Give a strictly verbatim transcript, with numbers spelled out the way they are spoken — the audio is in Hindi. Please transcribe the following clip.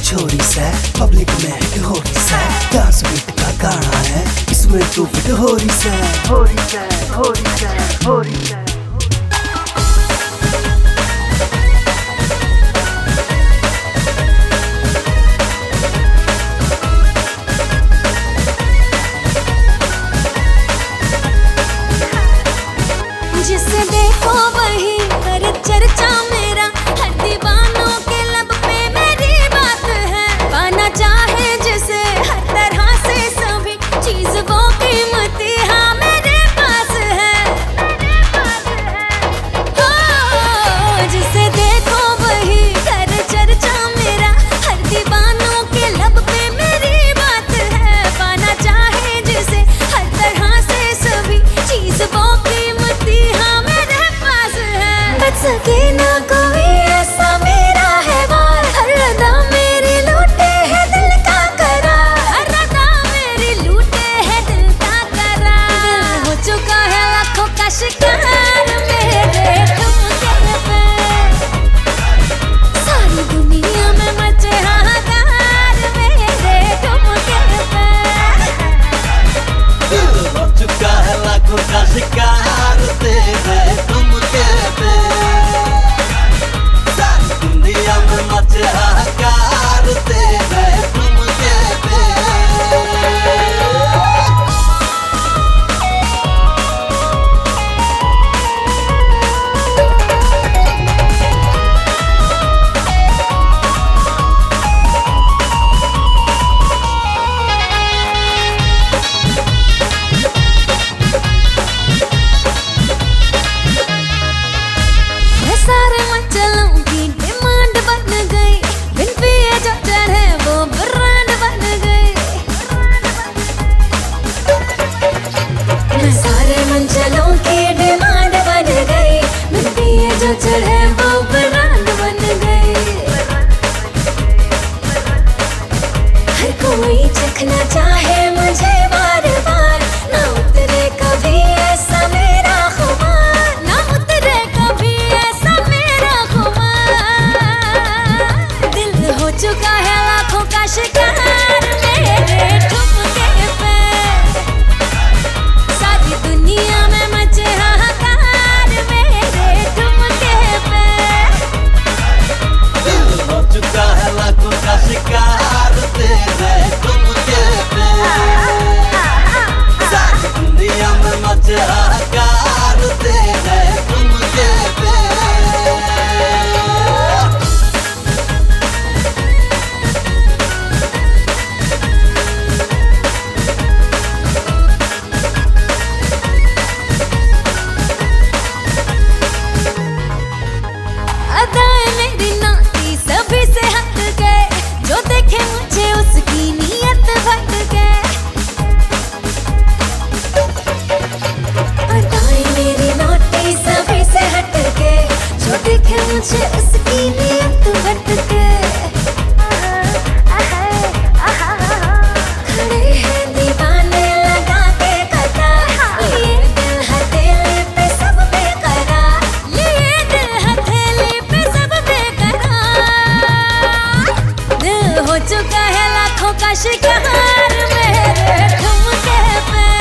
छोरी से पब्लिक में हिट हो रही से, डांस बीट का गाना है इसमें तू फिट हो रही से, हो रही से, हो रही से, हो रही से। जिसे देखो वही करे चर्चा मेरा, हर दीवानों के लब पे मेरी बात है। पाना चाहे जिसे हर तरह से सभी चीज वो कीमती हाँ मेरे पास है, हो जिसे देखो वही करे चर्चा मेरा, हर दीवानों के लब पे मेरी बात है। पाना चाहे जिसे हर तरह से सभी चीज वो सके ना कोई ऐसा मेरा है वार, हर अदा मेरी लूटे है दिल का करार, हर अदा मेरी लूटे है दिल का करार। हो चुका है लाखों का शिकार मेरे ठुमके पे, सारी दुनिया में मचे हाहाकार मेरे ठुमके पे। हो चुका है लाखों का शिकार तेरे ठुमके पे, सारे मचलों की डिमांड बन गई, बिन पिए जो चढ़े वो ब्रांड बन गई। सारे मंचलों की डिमांड बन गई, बिन पिए जो चढ़े वो ब्रांड बन गई। हर कोई चखना चाहे मुझे बार बार, ना उतरे कभी ऐसा मेरा खुमार, ना उतरे कभी ऐसा मेरा खुमार। दिल हो चुका है लाखों का शिकार मेरे ठुमके पे, सारी दुनिया में मचे हाहाकार मेरे ठुमके पे। दिल हो चुका है लाखों का शिकार तेरे ठुमके पे, सारी दुनिया में मचे हाहाकार तेरे ठुमके पे। अदाएं मेरी नाती सभी से हट गए, जो देखे मुझे उसकी नीयत भट गए। अदाएं मेरी नाती सभी से हट गए, जो देखे मुझे उसकी नीयत भट गए। खड़े हैं दीवाने लगा के कतार, लिए दिल हथेली पे सब बेकरार, लिए दिल हथेली पे सब बेकरार। दिल हो चुका है लाखों का शिकार मेरे ठुमके पे,